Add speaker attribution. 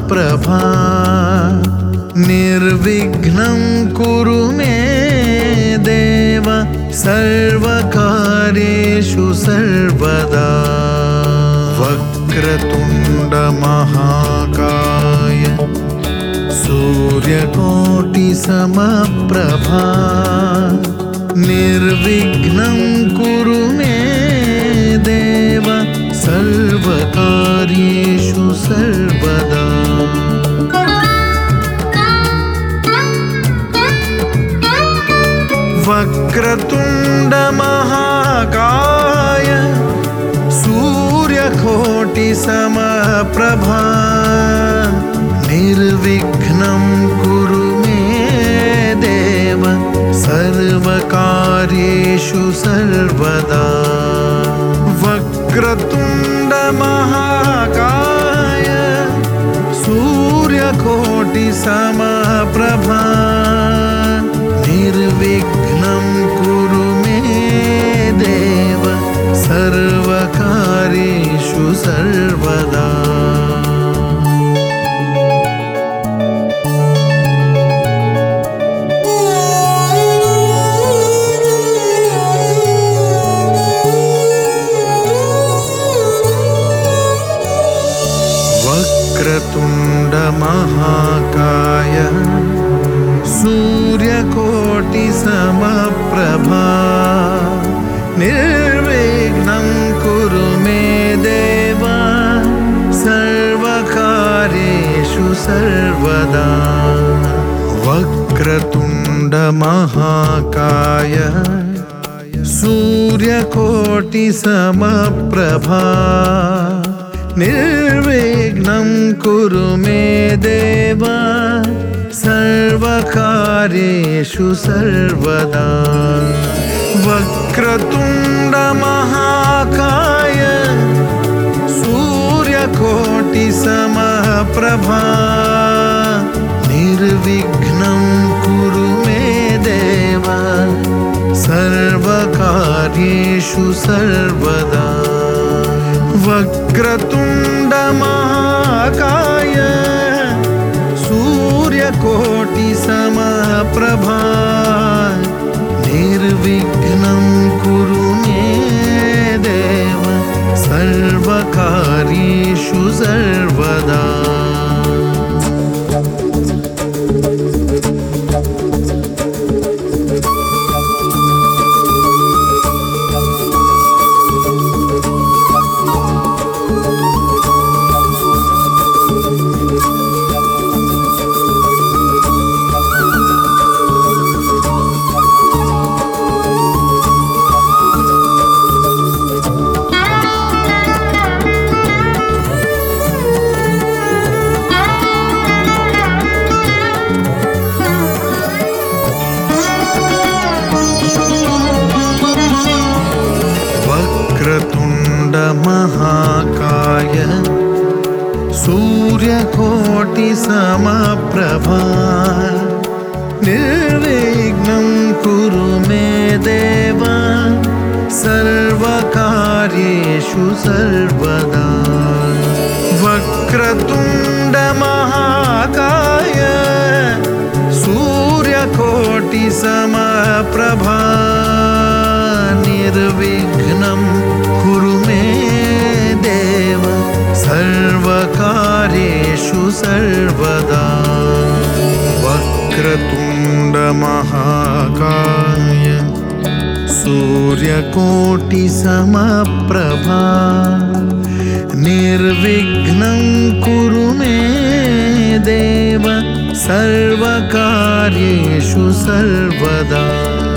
Speaker 1: समप्रभा निर्विघ्नं कुरु मे देव सर्वकार्येषु सर्वदा वक्रतुण्ड महाकाय सूर्यकोटि समप्रभा निर्विघ्नं कुरु मे देव सर्वकार्येषु सर्वदा वक्रतुण्ड महाकाय सूर्यकोटि समप्रभा निर्विघ्नं कुरु मे देव सर्वकार्येषु सर्वदा वक्रतुण्ड महाकाय सूर्यकोटि समप्रभा निर्विघ्नं कुरु मे देव सर्वकार्येषु सर्वदा वक्रतुण्ड महाकाय सूर्यकोटि समप्रभा निर्विघ्नं कुरु मे देव सर्वकार्येषु सर्वदा वक्रतुण्ड महाकाय सूर्यकोटि समप्रभा निर्विघ्नं कुरु मे देव सर्वकार्येषु सर्वदा वक्रतुण्ड महाकाय सूर्यकोटि समप्रभा निर्विघ्नं कुरु मे देव सर्वकार्येषु सर्वदा वक्रतुण्ड महाकाय सूर्यकोटि समप्रभा निर्विघ्नं कुरु मे देव सर्वकार्येषु सर्वदा वक्रतुण्ड महाकाय सूर्यकोटि समप्रभा निर्विघ्नं कुरु मे देव सर्वकार्येषु सर्वदा वक्रतुण्ड महाकाय सूर्यकोटि समप्रभा निर्विघ्नं कुरु मे देव सर्वकार्येषु सर्वदा वक्रतुण्ड महाकाय सूर्यकोटि समप्रभा निर्विघ्नं कुरु मे देव सर्वकार्येषु सर्वदा